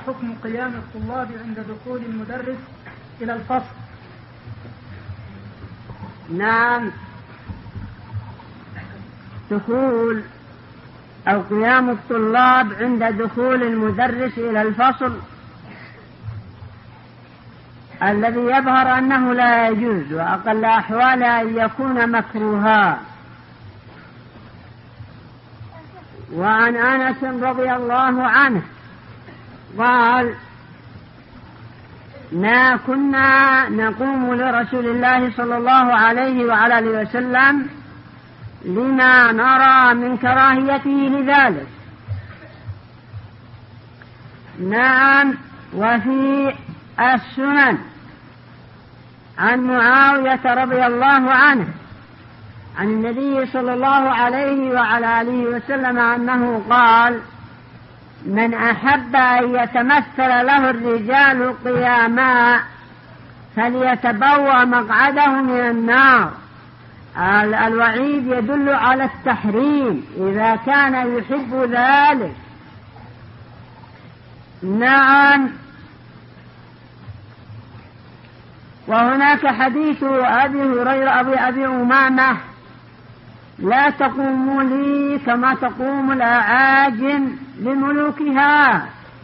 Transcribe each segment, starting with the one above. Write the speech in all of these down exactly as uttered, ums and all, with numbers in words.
حكم قيام الطلاب عند دخول المدرس إلى الفصل؟ نعم، دخول أو قيام الطلاب عند دخول المدرس إلى الفصل الذي يظهر أنه لا يجوز، وأقل أحواله أن يكون مكروها. وعن أنس رضي الله عنه قال: ما كنا نقوم لرسول الله صلى الله عليه وعلى آله وسلم لما نرى من كراهيته لذلك. نعم. وفي السنن عن معاوية رضي الله عنه عن النبي صلى الله عليه وعلى آله وسلم أنه قال: من أحب أن يتمثل له الرجال قياما فليتبوأ مقعده من النار. الوعيد يدل على التحريم إذا كان يحب ذلك. نعم. وهناك حديث أبي هريرة أبي أبي أمامة: لا تقوموا لي كما تقوم الأعاجم لملوكها.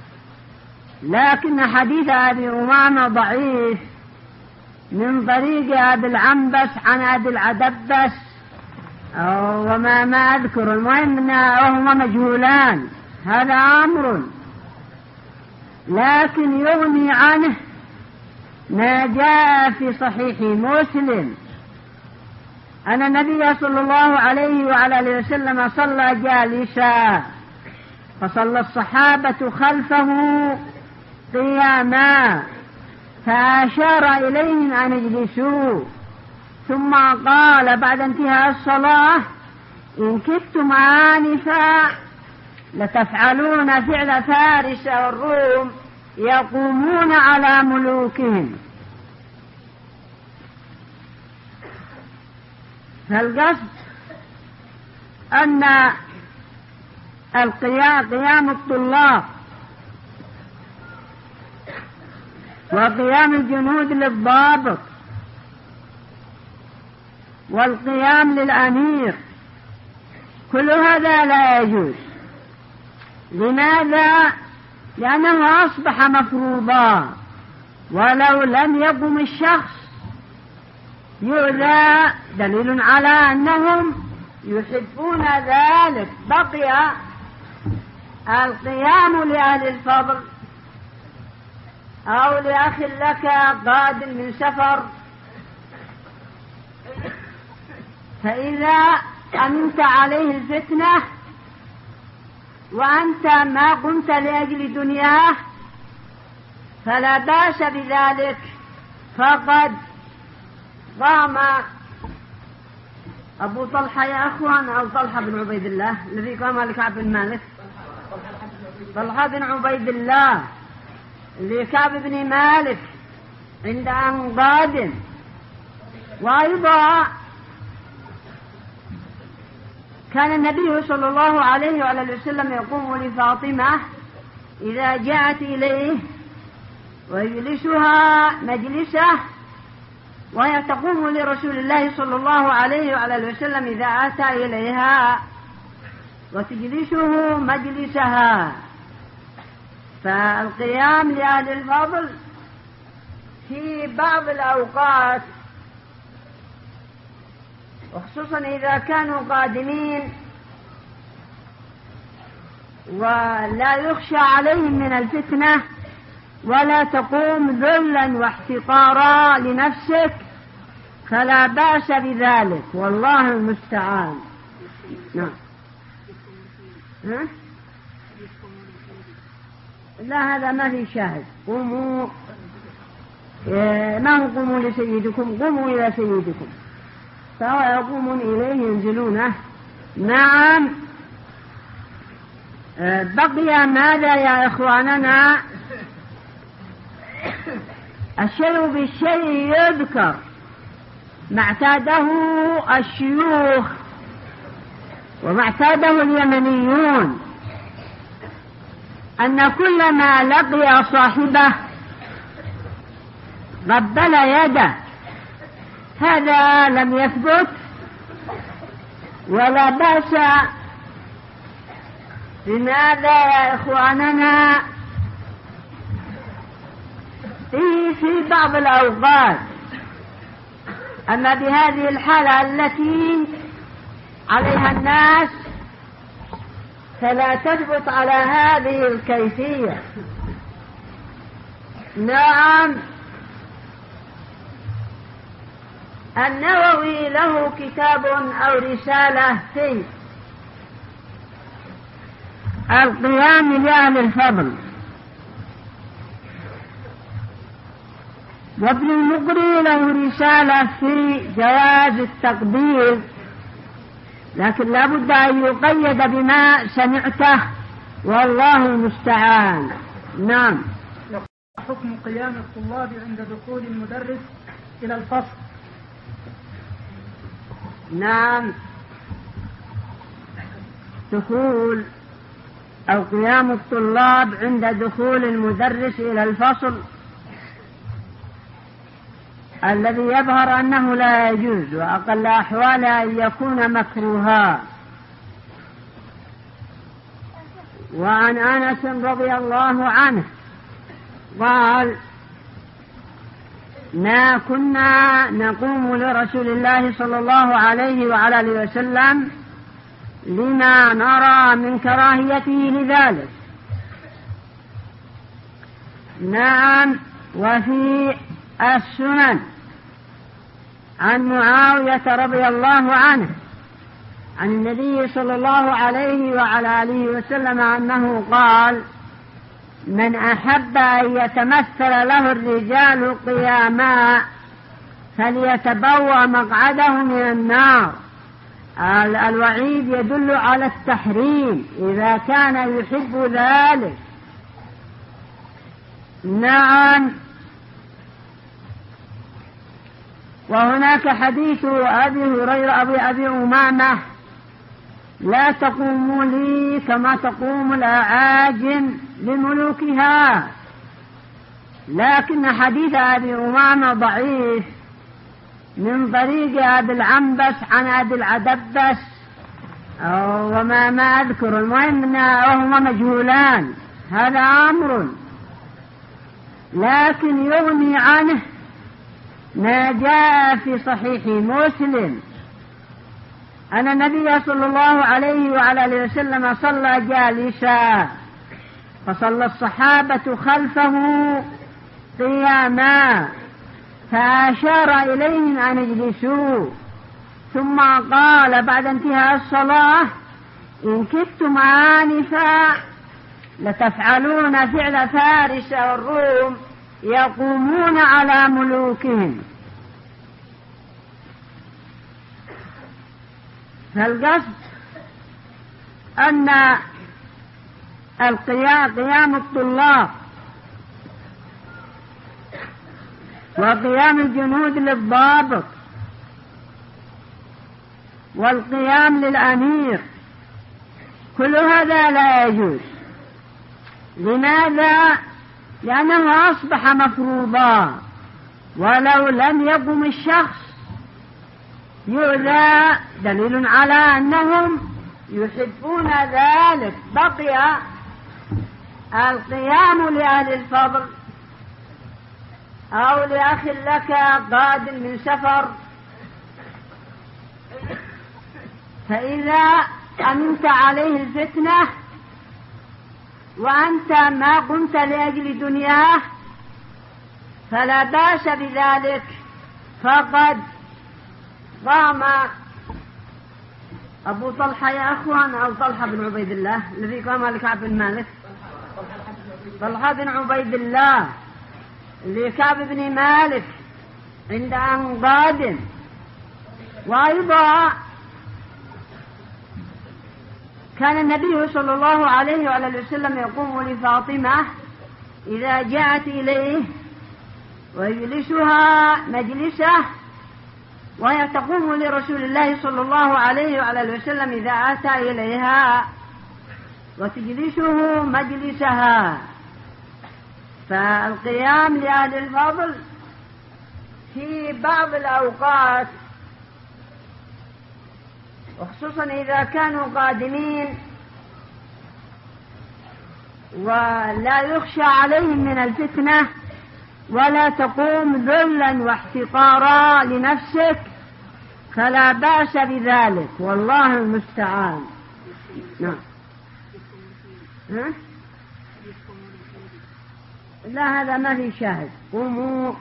لكن حديث أبي أمامة ضعيف من طريق أبي العنبس عن أبي العدبس وما ما أذكر. المهم أنهما مجهولان، هذا أمر. لكن يغني عنه ما جاء في صحيح مسلم أن النبي صلى الله عليه وعلى آله وسلم صلى جالسا، فصلى الصحابة خلفه قياما، فأشار إليهم أن يجلسوا، ثم قال بعد انتهاء الصلاة: إن كدتم آنفا لتفعلون فعل فارس والروم يقومون على ملوكهم. فالقصد أن القيام قيام الطلاب وقيام الجنود للضابط والقيام للأمير كل هذا لا يجوز. لماذا؟ لأنه أصبح مفروضا، ولو لم يقم الشخص يؤذى، دليل على أنهم يحبون ذلك. بقي القيام لأهل الفضل أو لأخ لك قادم من سفر، فإذا أمنت عليه الفتنة وأنت ما قمت لأجل دنياه فلا بأس بذلك. فقد قام أبو طلحة يا أخوان، أو طلحة بن عبيد الله الذي قام لكعب بن مالك، طلحة بن عبيد الله لكعب بن مالك عند أنقاد. وأيضا كان النبي صلى الله عليه وعلى وسلم يقوم لفاطمة إذا جاءت إليه ويجلسها مجلسه، وهي تقوم لرسول الله صلى الله عليه وعلى وسلم إذا أتى إليها وتجلسه مجلسها. فالقيام لأهل الفضل في بعض الأوقات، وخصوصا إذا كانوا قادمين ولا يخشى عليهم من الفتنة، ولا تقوم ذلا واحتقارا لنفسك، فلا بأس بذلك، والله المستعان. نعم. ها؟ لا، هذا ما في شاهد. قوموا، ما قوموا لسيدكم، قوموا إلى سيدكم، فهو يقومون إليه ينزلونه. نعم. بقي ماذا يا إخواننا؟ الشيء بالشيء يذكر، ما اعتاده الشيوخ وما اعتاده اليمنيون أن كلما لقي صاحبه قبل يده هذا لم يثبت ولا بأس. لماذا يا إخواننا؟ في في بعض الأوقات، أما بهذه الحالة التي عليها الناس فلا تثبت على هذه الكيفية. نعم، النووي له كتاب أو رسالة في القيام لأهل الفضل، وابن المقري له رسالة في جواز التقبيل، لكن لا بد أن يقيد بما سمعته والله المستعان. نعم. حكم قيام الطلاب عند دخول المدرس إلى الفصل. نعم، دخول أو قيام الطلاب عند دخول المدرس إلى الفصل الذي يظهر أنه لا يجوز، وأقل أحواله أن يكون مكروها. وعن أنس رضي الله عنه قال: ما كنا نقوم لرسول الله صلى الله عليه وعلى آله وسلم لما نرى من كراهيته لذلك. نعم. وفي السنن عن معاوية رضي الله عنه عن النبي صلى الله عليه وعلى آله وسلم أنه قال: من أحب أن يتمثل له الرجال قياما فليتبوأ مقعده من النار. الوعيد يدل على التحريم إذا كان يحب ذلك. نعم. وهناك حديث أبي هريرة أبي أبي أمامة: لا تقوموا لي كما تقوم الأعاجم لملوكها. لكن حديث أبي أمامة ضعيف من طريق أبي العنبس عن أبي العدبس وما ما أذكر، المهم أنهما مجهولان، هذا أمر. لكن يغني عنه ما جاء في صحيح مسلم أن النبي صلى الله عليه وعلى آله وسلم صلى جالسا، فصلى الصحابة خلفه قياما، فأشار إليهم أن اجلسوا، ثم قال بعد انتهاء الصلاة: إن كنتم آنفا لتفعلون فعل فارس والروم يقومون على ملوكهم. فالقصد أن القيام قيام الطلاب وقيام الجنود للضابط والقيام للأمير كل هذا لا يجوز. لماذا؟ لأنه أصبح مفروضا، ولو لم يقم الشخص يؤذى، دليل على أنهم يحبون ذلك. بقي القيام لأهل الفضل أو لأخ لك قادم من سفر، فإذا أمنت عليه الفتنة وأنت ما قمت لأجل دنياه فلا بأس بذلك. فقد قام أبو طلحة يا أخوان، أو طلحة بن عبيد الله الذي قام لكعب بن مالك، طلحة بن عبيد الله لكعب بن مالك عند أن قادم. وأيضا كان النبي صلى الله عليه وعلى وسلم يقوم لفاطمة إذا جاءت إليه ويجلسها مجلسه، وهي تقوم لرسول الله صلى الله عليه وعلى وسلم إذا أتى إليها. وتجلسه مجلسها. فالقيام لأهل الفضل في بعض الأوقات، وخصوصا إذا كانوا قادمين ولا يخشى عليهم من الفتنة، ولا تقوم ذلا واحتقارا لنفسك، فلا بأس بذلك، والله المستعان. نعم. ها؟ لا، هذا ما في شاهد. قوموا،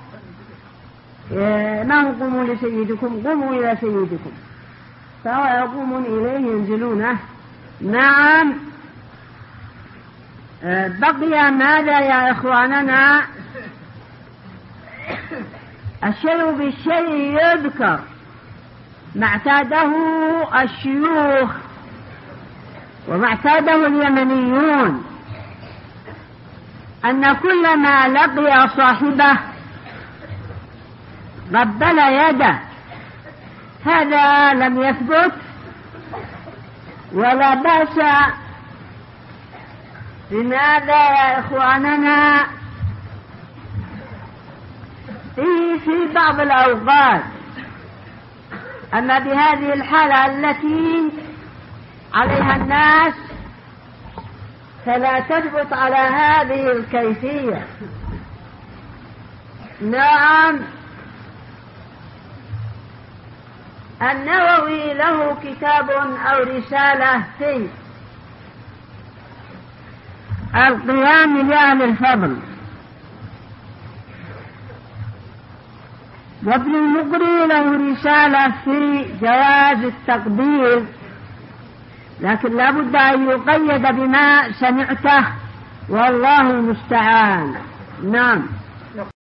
ما هو قوموا لسيدكم، قوموا إلى سيدكم، فهو يقومون إليه ينزلونه. نعم. بقي ماذا يا إخواننا؟ الشيء بالشيء يذكر، ما اعتاده الشيوخ وما اعتاده اليمنيون، أن كل ما لقي صاحبه قبل يده. هذا لم يثبت ولا بأس. لماذا يا إخواننا؟ إيه في بعض الأوقات، أما بهذه الحالة التي عليها الناس فلا تثبت على هذه الكيفية. نعم. النووي له كتاب أو رسالة في القيام لأهل الفضل، وابن المقري له رسالة في جواز التقبيل، لكن لا بد أن يقيد بما سمعته، والله المستعان. نعم.